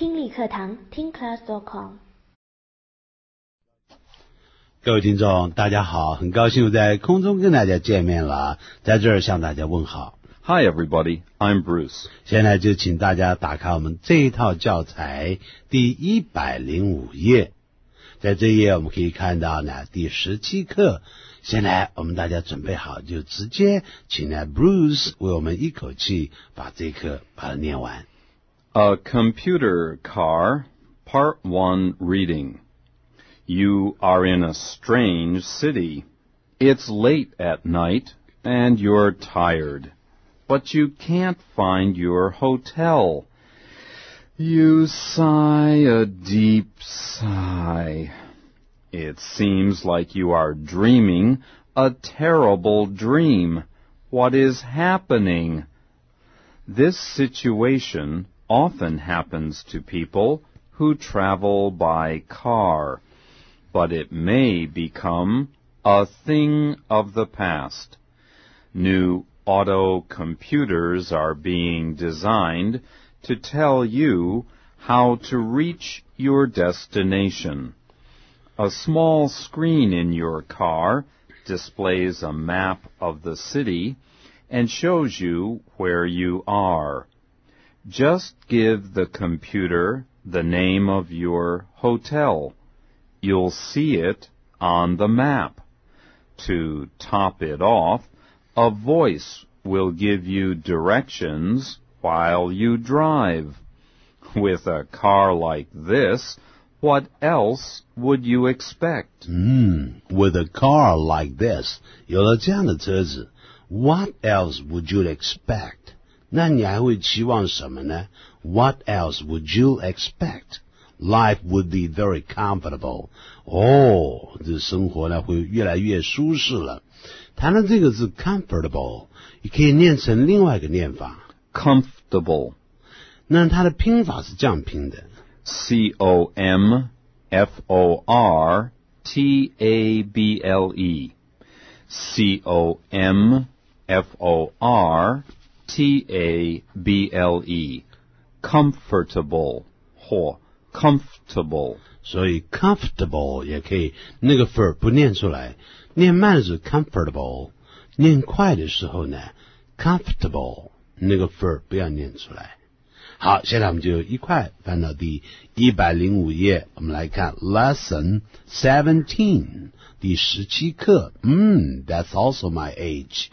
听力课堂听 class.com。 各位听众大家好，很高兴在空中跟大家见面了，在这儿向大家问好。 Hi everybody, I'm Bruce. 现在就请大家打开我们这一套教材第105页，在这一页我们可以看到呢第17课。现在我们大家准备好，就直接请呢 Bruce 为我们一口气把这一课把它念完。 A computer car, part 1 reading. You are in a strange city. It's late at night and you're tired, but you can't find your hotel. You sigh a deep sigh. It seems like you are dreaming a terrible dream. What is happening? This situation often happens to people who travel by car, but it may become a thing of the past. New auto computers are being designed to tell you how to reach your destination. A small screen in your car displays a map of the city and shows you where you are. Just give the computer the name of your hotel. You'll see it on the map. To top it off, a voice will give you directions while you drive. With a car like this, what else would you expect? With a car like this, 有了这样的车子 what else would you expect? 那你还会期望什么呢？ What else would you expect? Life would be very comfortable. 这生活呢会越来越舒适了。谈到这个字 comfortable， 也可以念成另外一个念法 Comfortable. 那它的拼法是这样拼的 C-O-M-F-O-R-T-A-B-L-E. C-O-M-F-O-R-T-A-B-L-E. Comfortable 或 comfortable. 所以 comfortable 也可以，那个 f 不念出来，念慢的时候 comfortable， 念快的时候呢 comfortable， 那个 f 不要念出来。好，现在我们就一块翻到第105页，我们来看 lesson 17第17课。That's also my age.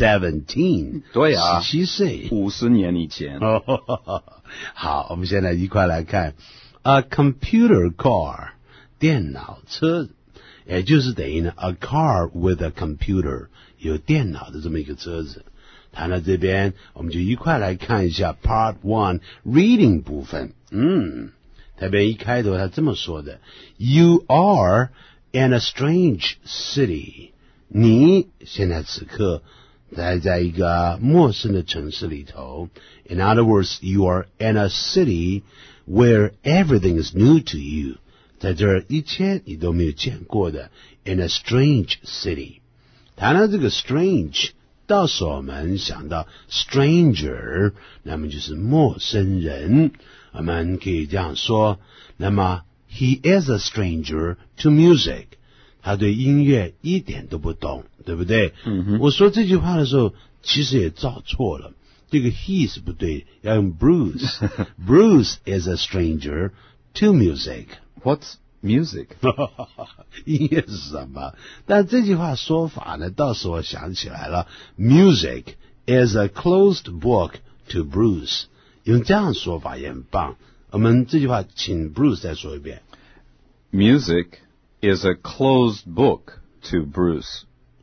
17. 对啊 17岁。 50年以前。 好，我们现在一块来看 a computer car 电脑车，也就是等于呢 a car with a computer 有电脑的这么一个车子。谈到这边，我们就一块来看一下 Part 1 Reading 部分。特别一开头他这么说的 You are in a strange city. 你现在此刻在一个陌生的城市里头。In other words, you are in a city where everything is new to you. 在这儿一切你都没有见过的。In a strange city. 谈到这个 strange，到时候我们想到 stranger， 那么就是陌生人，我们可以这样说。那么 he is a stranger to music， 他对音乐一点都不懂，对不对？我说这句话的时候其实也照错了，这个 he 是不对，要用 Bruce Bruce is a stranger to music. What's music? 音乐是什么？但这句话说法呢，倒是我想起来了。Music is a closed book to Bruce。用这样说法也很棒。我们这句话请 Bruce 再说一遍。 Music is a closed book to Bruce.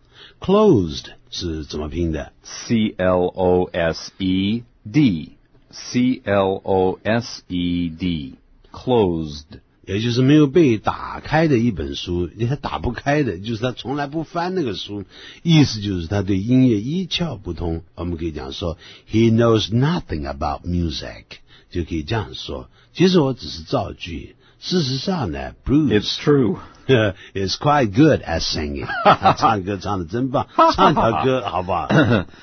Closed 是怎么拼的？ C-L-O-S-E-D. C-L-O-S-E-D. Closed. 也就是没有被打开的一本书，他打不开的，就是他从来不翻那个书，意思就是他对音乐一窍不通。我们可以讲说 he knows nothing about music， 就可以这样说。其实我只是造句， 事实上呢 Bruce It's true. is quite good at singing. 他唱歌唱得真棒，唱条歌好不好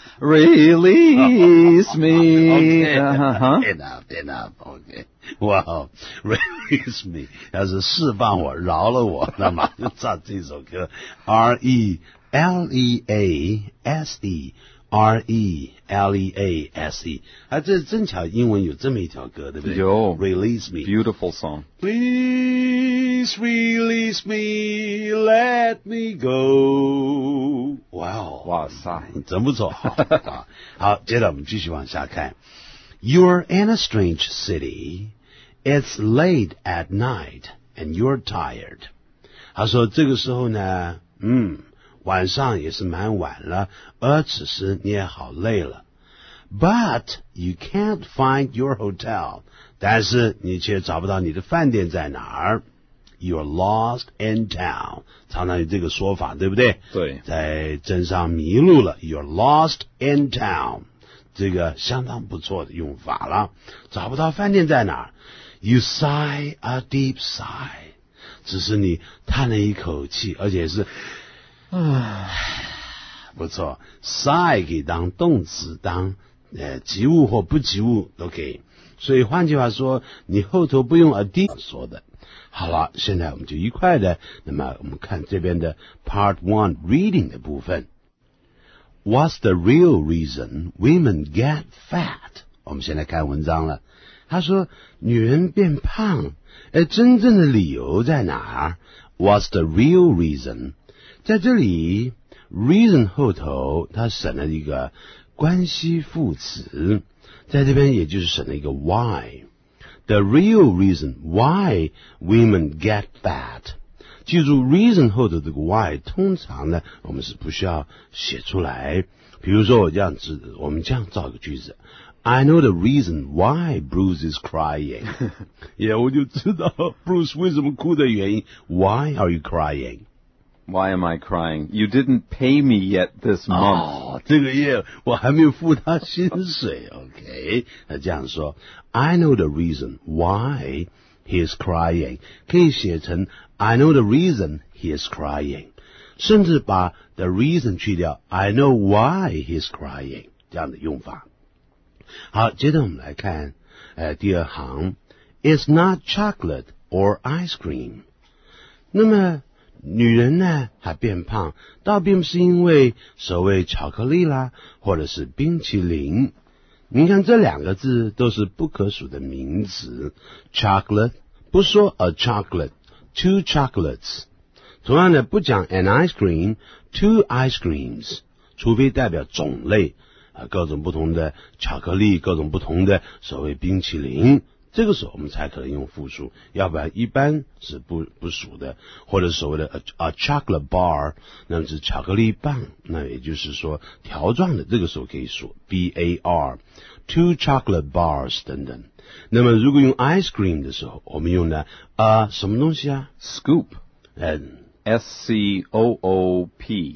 Release me. Okay. Uh-huh. Enough. Okay. Wow. Release me. 要是释放我，饶了我，那么就唱这首歌。Release.Release. 这正巧英文有这么一条歌，对不对？ 有 Release me. Beautiful song. Please release me, let me go. Wow. 哇塞。 真不错。好，接着我们继续往下看。You're in a strange city. It's late at night and you're tired. 他说这个时候呢，晚上也是蛮晚了，而此时你也好累了。But you can't find your hotel. 但是你却找不到你的饭店在哪儿。You're lost in town. 常常有这个说法，对不对？ 对。 在镇上迷路了。You're lost in town. 这个相当不错的用法了。找不到饭店在哪儿。You sigh a deep sigh. 只是你叹了一口气，而且是不错。sigh 可以当动词，当及物或不及物都可以。所以换句话说，你后头不用 a deep 说的。好了，现在我们就一块的，那么我们看这边的 Part 1 Reading 的部分。What's the real reason women get fat? 我们先来看文章了。他说女人变胖，真正的理由在哪儿？ What's the real reason? 在这里 reason 后头他省了一个关系副词，在这边也就是省了一个 why。The real reason why women get fat. 记住 reason 后头这个 why 通常呢我们是不需要写出来。比如说我们这样造一个句子。I know the reason why Bruce is crying. 我就知道 Bruce 为什么哭的原因。Why are you crying? Why am I crying? You didn't pay me yet this month. 这个月我还没有付他薪水。OK， 他这样说。I know the reason why he is crying. 可以写成 I know the reason he is crying. 甚至把 the reason 去掉 I know why he is crying 这样的用法。好，接着我们来看第二行 It's not chocolate or ice cream. 那么女人呢还变胖，倒并不是因为所谓巧克力啦，或者是冰淇淋。你看这两个字都是不可数的名词。Chocolate 不说 a chocolate, two chocolates。同样的不讲 an ice cream, two ice creams， 除非代表种类各种不同的巧克力，各种不同的所谓冰淇淋。这个时候我们才可能用复数，要不然一般是不属的。或者所谓的 a chocolate bar， 那么是巧克力棒，那也就是说条状的，这个时候可以说 bar， two chocolate bars 等等。那么如果用 ice cream 的时候，我们用的什么东西啊？ Scoop. S-C-O-O-P.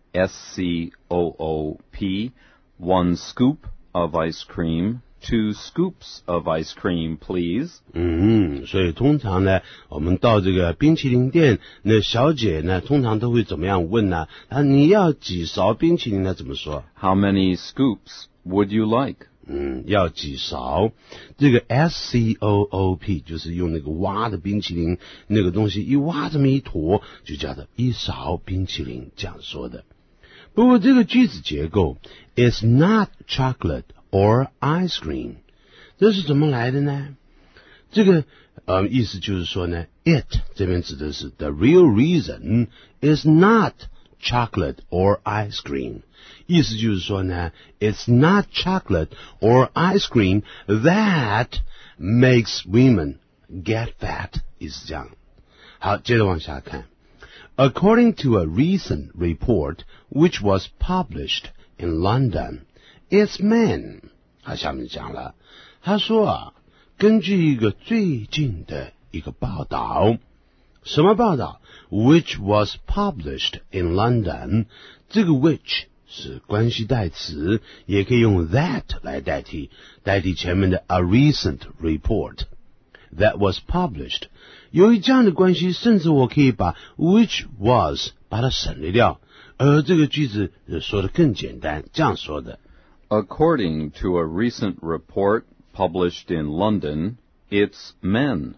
S-C-O-O-P. 1 scoop of ice cream. 2 scoops of ice cream, please. 所以通常呢，我们到这个冰淇淋店，那小姐呢，通常都会怎么样问呢？你要几勺冰淇淋呢？怎么说？ How many scoops would you like? 要几勺？这个 S-C-O-O-P 就是用那个挖的冰淇淋那个东西一挖这么一坨，就叫做一勺冰淇淋，这样说的。不过这个句子结构 It's not chocolate or ice cream， 这是怎么来的呢？这个意思就是说呢 It 这边指的是 The real reason is not chocolate or ice cream， 意思就是说呢 It's not chocolate or ice cream that makes women get fat， 意思这样。好，接着往下看。According to a recent report which was published in London, it's men. 他下面讲了，他说根据一个最近的一个报道，什么报道 ？Which was published in London， 这个 which 是关系代词，也可以用 that 来代替前面的 a recent report。 that was published。由于这样的关系，甚至我可以把 which was 把它省略掉，而这个句子说得更简单，这样说的。 According to a recent report published in London, it's men.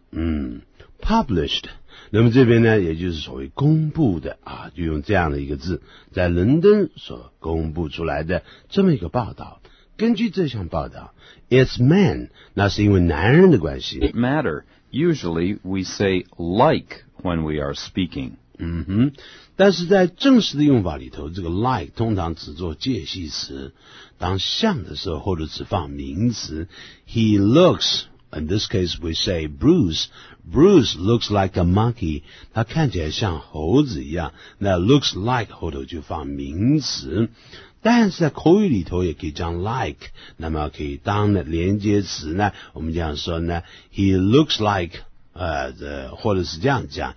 Published， 那么这边呢，也就是所谓公布的啊，就用这样的一个字，在伦敦所公布出来的这么一个报道。根据这项报道 ，it's men， 那是因为男人的关系。 Matter. Usually we say like when we are speaking. 但是在正式的用法里头，这个 like 通常只做介系词，当像的时候后头只放名词。He looks。In this case, we say Bruce. Bruce looks like a monkey. 他看起来像猴子一样。那 looks like 后头就放名词。但是在口语里头也可以讲 like， 那么可以当的连接词呢，我们这样说呢 ，He looks like， 或者是这样讲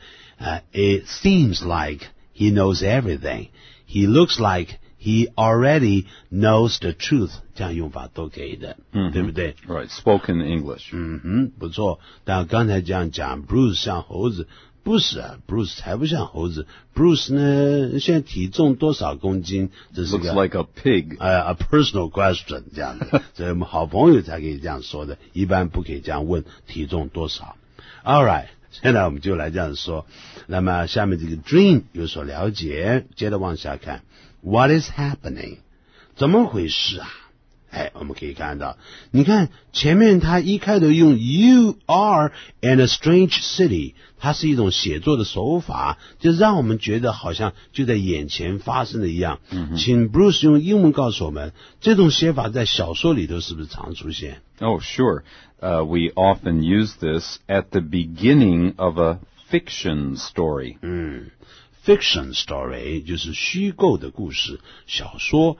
，it seems like he knows everything. He looks like he already knows the truth， 这样用法都可以的，对不对？ Right, spoken English. 不错。但刚才这样讲 ，Bruce 像猴子，不是啊 ，Bruce 才不像猴子。Bruce 呢，现在体重多少公斤？这是个 Looks like a pig. a personal question 这样的，所以我们好朋友才可以这样说的，一般不可以这样问体重多少。All right， 现在我们就来这样说。那么下面这个 dream 有所了解，接着往下看。What is happening？ 怎么回事啊？我们可以看到，你看前面他一开头用 You are in a strange city， 它是一种写作的手法，就让我们觉得好像就在眼前发生的一样。请 Bruce 用英文告诉我们，这种写法在小说里头是不是常出现？ Oh, sure. We often use this at the beginning of a fiction story. Fiction story 就是虚构的故事，小说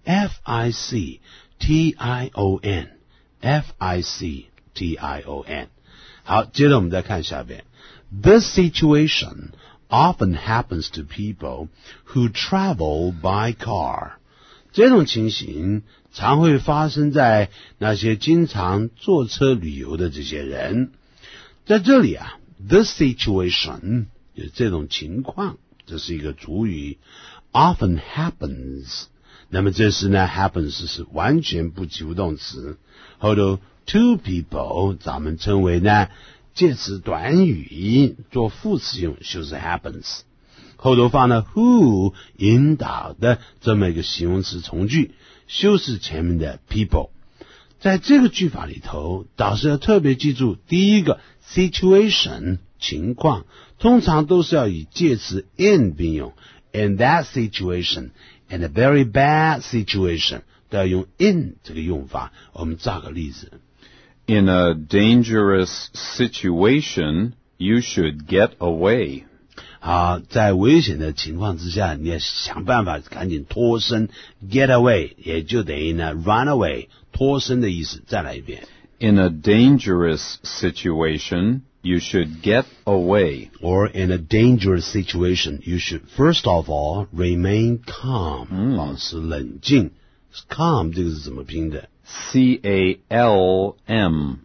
F-I-C-T-I-O-N F-I-C-T-I-O-N 好，接着我们再看下边 This situation often happens to people who travel by car 这种情形常会发生在那些经常坐车旅游的这些人。在这里啊 This situation 就是这种情况，这是一个主语 often happens， 那么这时呢 happens 是完全不及物动词，后头 to people 咱们称为呢介词短语，做副词用就是 happens， 后头放了 who 引导的这么一个形容词从句，修饰前面的 people。在这个句法里头，导师要特别记住，第一个 situation 情况通常都是要以介词 in 并用 in that situation in a very bad situation 都要用 in 这个用法。我们造个例子 In a dangerous situation, you should get away. 好，在危险的情况之下，你要想办法赶紧脱身 get away 也就等于呢 run away 脱身的意思。再来一遍 In a dangerous situation, you should get away. Or in a dangerous situation, you should first of all remain calm 保持冷静 calm 这个是怎么拼的 C-A-L-M.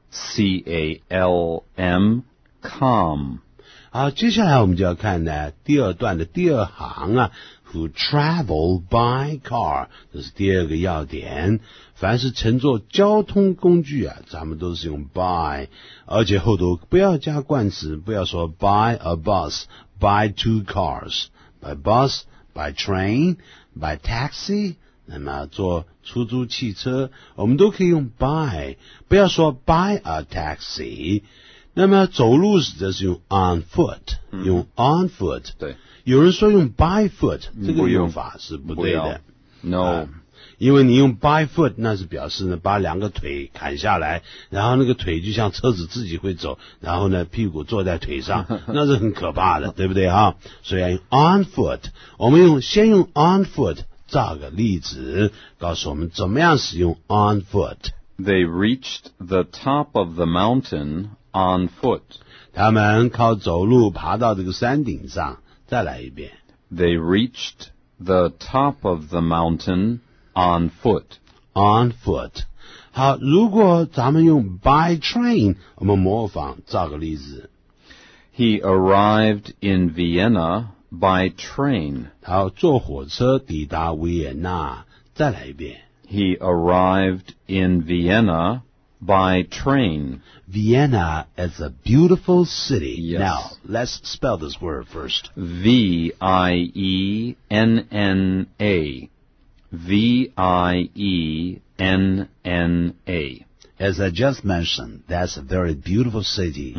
C-A-L-M. Calm. 好，接下来我们就要看呢第二段的第二行啊 who travel by car 这是第二个要点，凡是乘坐交通工具啊咱们都是用 by， 而且后头不要加冠词，不要说 by a bus by two cars by bus by train by taxi， 那么坐出租汽车我们都可以用 by， 不要说 by a taxi。那么走路则是用 on foot， 用 on foot。 对， 有人说用 by foot， 这个用法是不对的。 No， 因为你用 by foot， 那是表示呢把两个腿砍下来，然后那个腿就像车子自己会走，然后呢屁股坐在腿上，那是很可怕的，对不对啊？所以要用 on foot。我们先用 on foot 造个例子，告诉我们怎么样使用 on foot。They reached the top of the mountain on foot. 他们靠走路爬到这个山顶上。再来一遍。 They reached the top of the mountain on foot. On foot. 好，如果咱们用 by train， 我们模仿造个例子。 He arrived in Vienna by train. 好，坐火车抵达维也纳。再来一遍。 He arrived in Vienna by train. Vienna is a beautiful city. Yes. Now, let's spell this word first. V-I-E-N-N-A. V-I-E-N-N-A. As I just mentioned, that's a very beautiful city.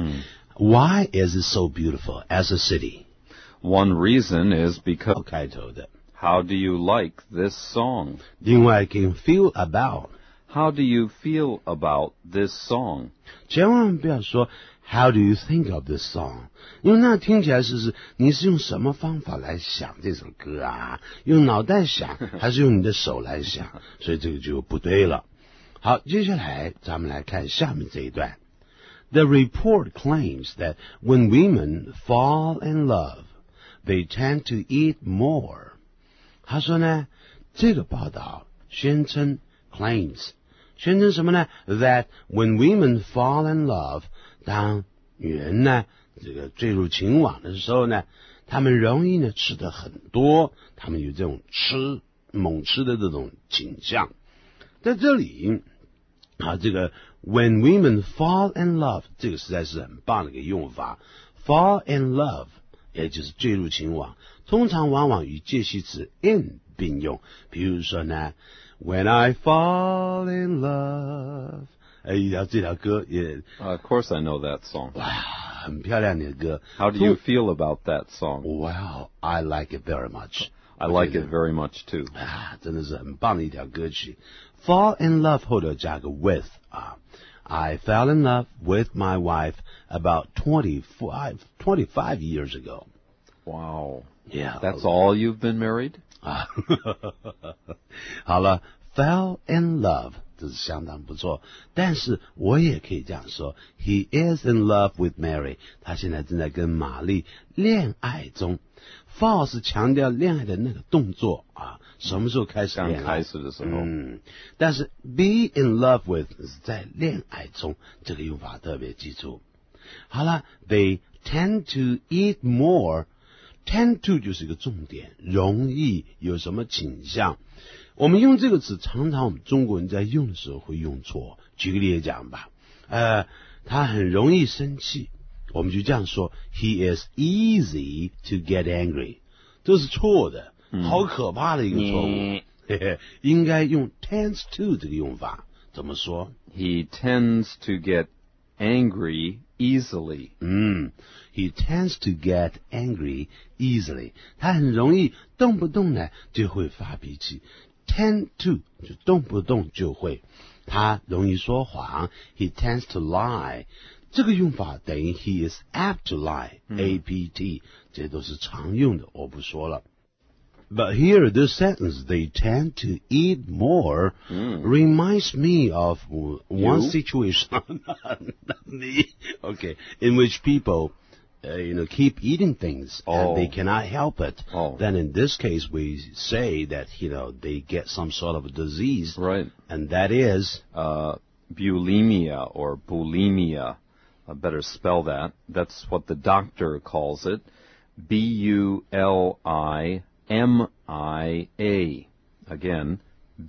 Why is it so beautiful as a city? One reason is because... 开头的。 How do you like this song? 另外可以 feel about. How do you feel about this song? 千万不要说 How do you think of this song? 因为那听起来是你是用什么方法来想这首歌啊？用脑袋想还是用你的手来想？所以这个就不对了。好，接下来咱们来看下面这一段。The report claims that when women fall in love, they tend to eat more. 他说呢，这个报道宣称 claims 宣称什么呢 ？That when women fall in love， 当女人呢这个坠入情网的时候呢，她们容易呢吃得很多，她们有这种猛吃的这种倾向。在这里啊，这个 when women fall in love， 这个实在是很棒的一个用法。fall in love， 也就是坠入情网，通常往往与介系词 in 并用。比如说呢 ，When I fall in love， 这条歌也 Of course I know that song. 哇，很漂亮的歌。 How do you feel about that song? Wow, I like it very much. I like it very much too. 啊，真的是很棒的一条歌曲。Fall in love 后头加个 with 啊。I fell in love with my wife about 25 years ago. Wow. Yeah. That's all you've been married? 啊，好了 ，fell in love 这是相当不错，但是我也可以这样说 ，He is in love with Mary， 他现在正在跟玛丽恋爱中。fall 是强调恋爱的那个动作啊，什么时候开始恋爱？ 刚开始的时候。 但是 be in love with 是在恋爱中，这个用法特别记住。好了 ，They tend to eat more。tend to 就是一个重点，容易有什么倾向？我们用这个词，常常我们中国人在用的时候会用错。举个例子讲吧，他很容易生气，我们就这样说 ：He is easy to get angry。这是错的，好可怕的一个错误。应该用 tends to 这个用法，怎么说 ？He tends to get angry easily. He tends to get angry easily. 他很容易动不动呢就会发脾气。Tend to 就动不动就会。他容易说谎。He tends to lie. 这个用法等于 he is apt to lie. A-P-T 这都是常用的，我不说了。But here, this sentence, they tend to eat more, reminds me of one situation, not me, okay, in which people, keep eating things and they cannot help it. Then in this case, we say that, they get some sort of a disease. Right. And that is? Bulimia or bulimia. I better spell that. That's what the doctor calls it. B-U-L-I-M-I-A. Again,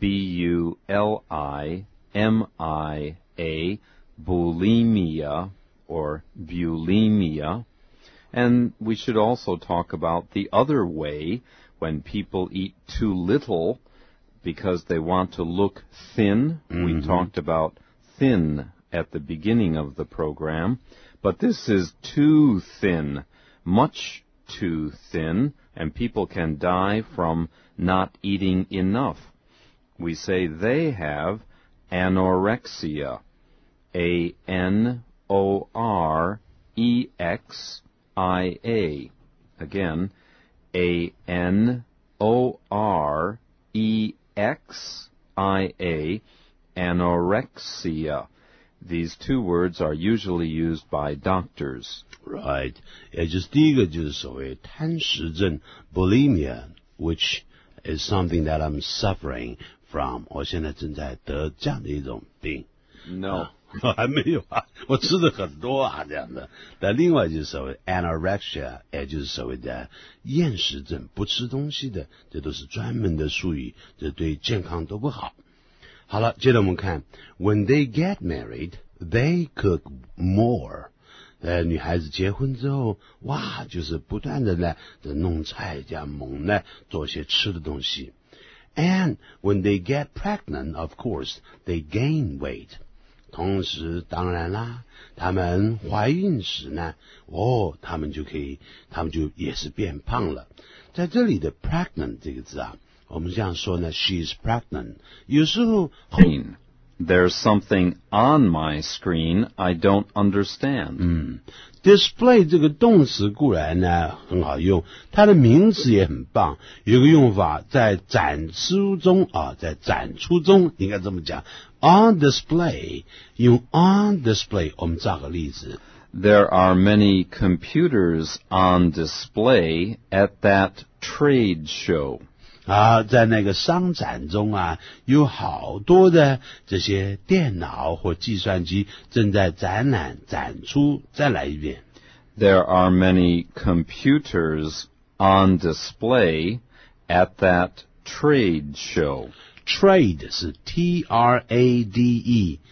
B-U-L-I-M-I-A, bulimia or bulimia. And we should also talk about the other way when people eat too little because they want to look thin. We talked about thin at the beginning of the program, but this is too thin, much too thin, and people can die from not eating enough. We say they have anorexia, A-N-O-R-E-X-I-A. Again, A-N-O-R-E-X-I-A, anorexia. These two words are usually used by doctors. Right. 也就是第一个就是所谓贪食症 bulimia, which is something that I'm suffering from？ 我现在正在得这样的一种病。 No. 我还没有啊，我吃的很多啊，这样的。那另外就是所谓 anorexia， 也就是所谓的厌食症，不吃东西的，这都是专门的术语，这对健康都不好。好了，接着我们看 ，When they get married, they cook more。女孩子结婚之后，哇，就是不断的呢，弄菜这样猛呢，做些吃的东西。And when they get pregnant, of course, they gain weight。同时，当然啦，他们怀孕时呢，他们就也是变胖了。在这里的 pregnant 这个字啊，我们这样说呢 ，she's pregnant。有时候 There's something on my screen I don't understand. display 这个动词固然呢很好用，它的名词也很棒。有一个用法在展出中应该这么讲 ，on display， 用 on display， 我们造个例子。 There are many computers on display at that trade show. 在那个商展中啊，有好多的这些电脑或计算机正在展览展出。再来一遍。 There are many computers on display at that trade show. Trade 是 T-R-A-D-E，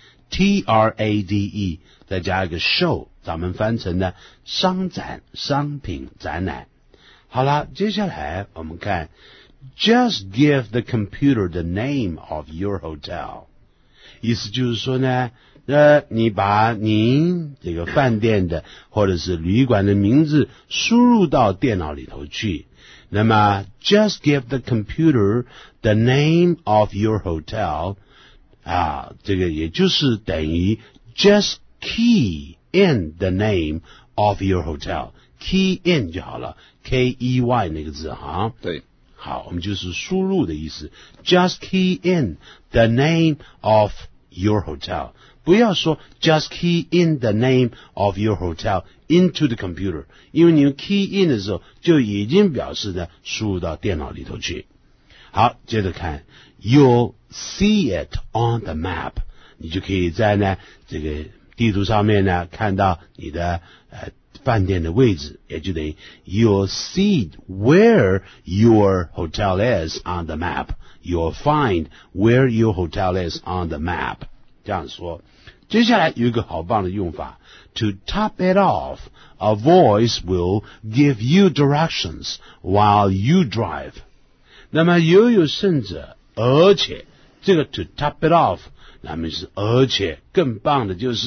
再加一个 show， 咱们翻成呢商展、商品展览。好了，接下来我们看。Just give the computer the name of your hotel。 意思就是说呢，你把你这个饭店的或者是旅馆的名字输入到电脑里头去。那么 just give the computer the name of your hotel， 这个也就是等于 just key in the name of your hotel。key in 就好了 ，K-E-Y 那个字哈。 对。 好，我们就是输入的意思。Just key in the name of your hotel。不要说 just key in the name of your hotel into the computer， 因为你用 key in 的时候就已经表示呢输入到电脑里头去。好，接着看 ，You'll see it on the map， 你就可以在呢这个地图上面呢看到你的饭店的位置，也就等于 You'll see where your hotel is on the map. You'll find where your hotel is on the map. 这样说。接下来有一个好棒的用法 To top it off, a voice will give you directions while you drive. 那么有甚者，而且这个 to top it off， 那么是而且更棒的就是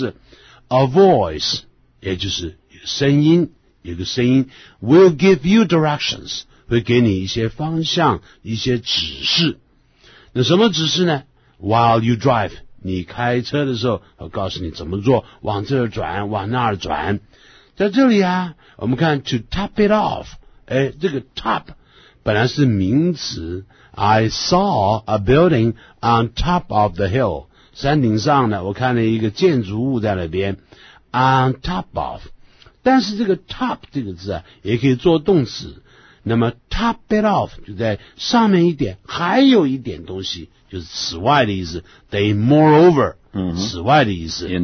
a voice， 也就是声音，有个声音 will give you directions， 会给你一些方向，一些指示。那什么指示呢？ While you drive， 你开车的时候，我告诉你怎么做，往这儿转，往那儿转。在这里啊，我们看 to top it off， 这个 top 本来是名词 I saw a building on top of the hill， 山顶上呢，我看了一个建筑物在那边 on top of，但是这个 top 这个字啊，也可以做动词。那么 top it off 就在上面一点，还有一点东西，就是此外的意思。等于 moreover， 此外的意思。 In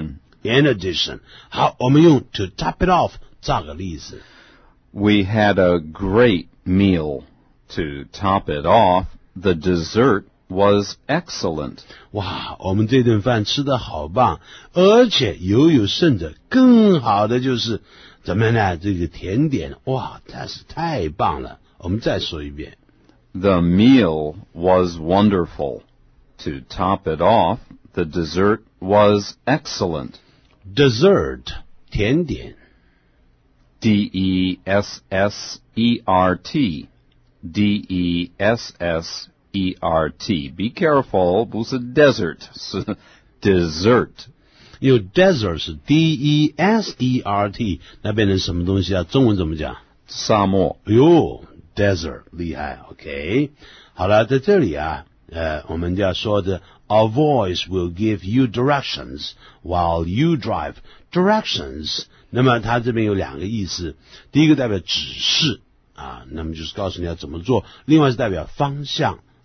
addition。 好，我们用 to top it off 造个例子。 We had a great meal. To top it off, the dessert was excellent. 哇，我们这顿饭吃得好棒，而且有甚者，更好的就是怎么样呢？这个甜点，哇，真是太棒了。我们再说一遍。 The meal was wonderful. To top it off, the dessert was excellent. Dessert 甜点 D-E-S-S-E-R-T. Be careful, 不是 desert, 是 dessert. 因为 desert 是 D-E-S-E-R-T， 那变成什么东西啊？中文怎么讲？ 沙漠。 desert 厉害 ，OK。好了，在这里啊，我们要说的 a voice will give you directions while you drive. Directions， 那么它这边有两个意思，第一个代表指示啊，那么就是告诉你要怎么做；另外是代表方向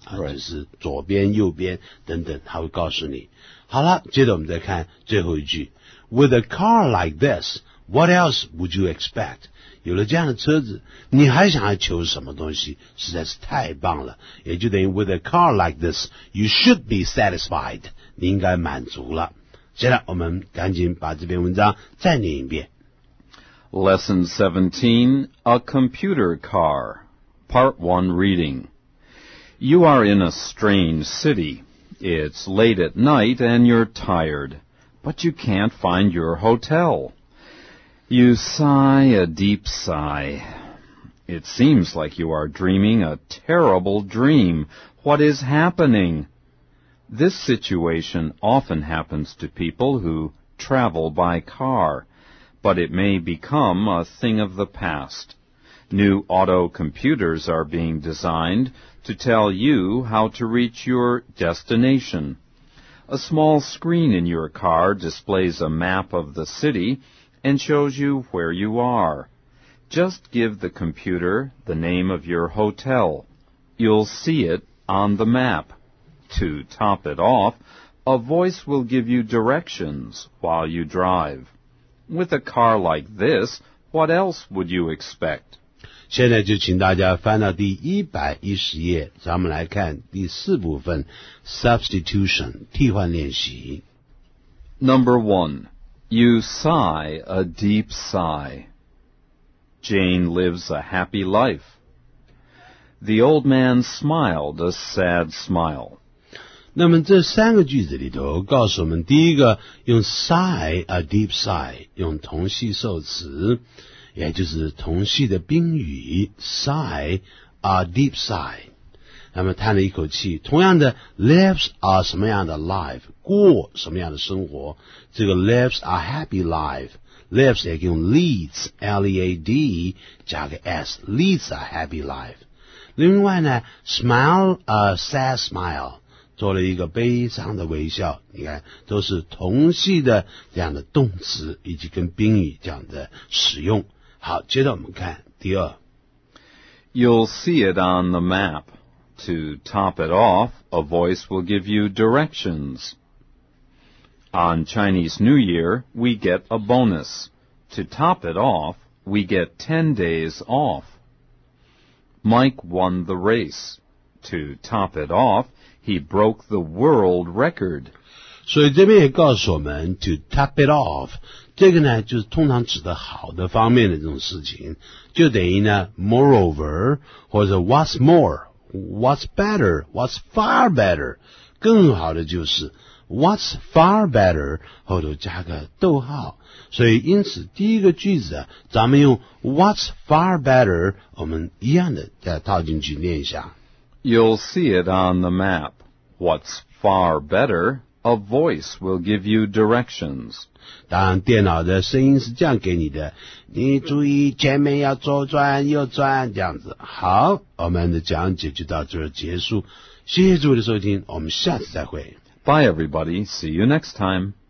就是左边、右边等等，他会告诉你。好了，接着我们再看最后一句 ，With a car like this, what else would you expect？ 有了这样的车子，你还想要求什么东西？实在是太棒了，也就等于 With a car like this, you should be satisfied。你应该满足了。现在我们赶紧把这篇文章再念一遍。 Lesson 17, A Computer Car, Part 1 Reading. You are in a strange city. It's late at night and you're tired, but you can't find your hotel. You sigh a deep sigh. It seems like you are dreaming a terrible dream. What is happening? This situation often happens to people who travel by car, but it may become a thing of the past. New auto computers are being designed to tell you how to reach your destination. A small screen in your car displays a map of the city and shows you where you are. Just give the computer the name of your hotel. You'll see it on the map. To top it off, a voice will give you directions while you drive. With a car like this, what else would you expect? 现在就请大家翻到第110页，咱们来看第4部分 Substitution 替换练习。 Number 1. You sigh a deep sigh. Jane lives a happy life. The old man smiled a sad smile. 那么这3个句子里头告诉我们，第一个用 sigh a deep sigh 用同系受词，也就是同系的宾语 sigh a deep sigh， 那么叹了一口气。同样的 lives are 什么样的 life 过什么样的生活，这个 lives are happy life， lives 也可以用 leads L-E-A-D 加个 s leads a happy life。 另外呢 smile a sad smile，做了一个悲伤的微笑，你看都是同系的这样的动词以及跟宾语这样的使用。好，接着我们看第2。 You'll see it on the map. To top it off, a voice will give you directions. On Chinese New Year, we get a bonus. To top it off, we get 10 days off. Mike won the race. To top it off, he broke the world record. 所以这边也告诉我们 to top it off， 这个呢就是通常指的好的方面的这种事情，就等于呢 moreover 或者 what's more what's better what's far better， 更好的就是 what's far better 后头加个逗号。所以因此第一个句子啊，咱们用 what's far better 我们一样的再套进去念一下。 You'll see it on the map. What's far better, a voice will give you directions. 当然电脑的声音是这样给你的，你注意前面要左转右转这样子。好，我们的讲解就到这儿结束，谢谢诸位的收听，我们下次再会。 Bye everybody. See you next time.